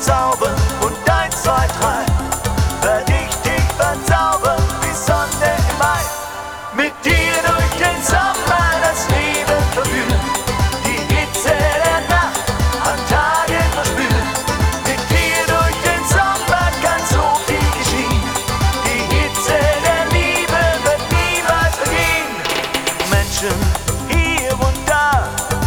verzaubern und 1, 2, 3 werd ich dich verzaubern wie Sonne im Mai. Mit dir durch den Sommer das Leben verführen, die Hitze der Nacht an Tagen verspüren. Mit dir durch den Sommer kann so viel geschehen, die Hitze der Liebe wird niemals vergehen. Menschen hier und da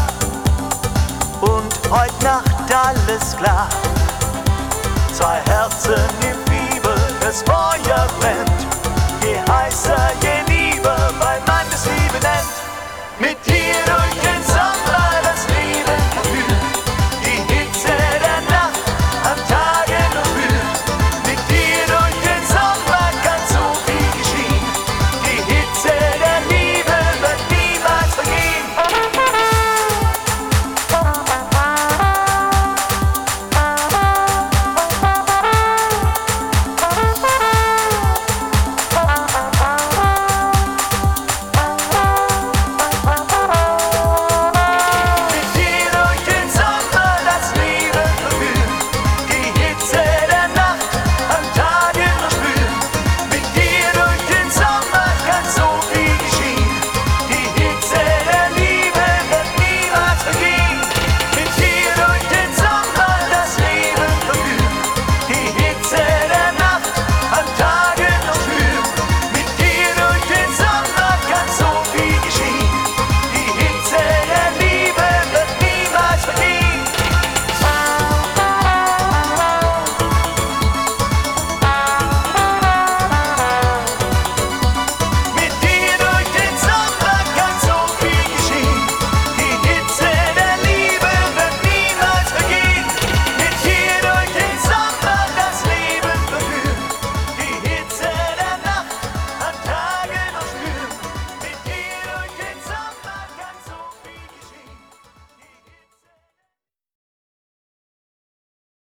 und heut Nacht alles klar. Zwei Herzen im Fieber, das Feuer brennt.